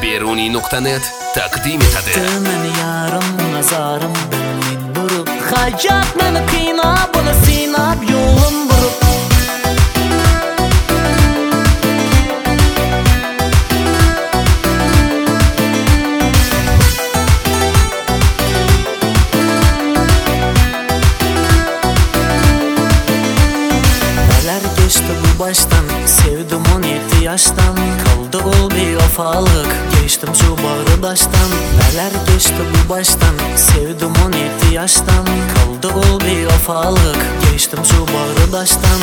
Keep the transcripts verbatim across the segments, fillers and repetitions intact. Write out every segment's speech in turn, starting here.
beruniy nuqta net taqdim etadi. Meni yarim, nazarim bilmay durib, hayot meni qiynab, buni sinab yo'lim burib. Neler geçti bu baştan, sevdim on yedi yaştan. Kaldı ol bir vefalık, geçtim şu bağrı daştan. Neler geçti bu baştan, sevdim on yedi yaştan. Kaldı ol bir vefalık, geçtim şu bağrı daştan.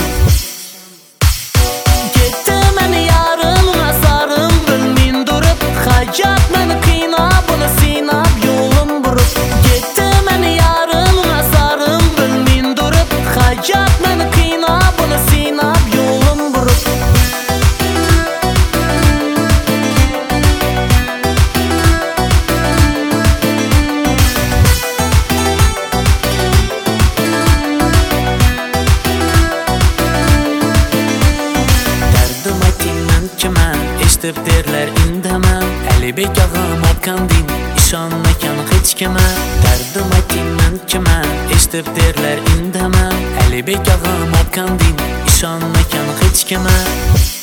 Gitti meni yarım, nazarım bilmeyin durup, hayat meni qiynab, buni sinab yo'lim burib. Gitti meni yarım, nazarım bilmeyin durup, hayat meni qiynab, buni sinab yo'lim burib. Eshtib derler indama, Alibek ağam aytgan din, ishonmagan hech kima. Dardim aytayman kima, eshtib derler indama, Alibek ağam aytgan din, ishonmagan hech kima.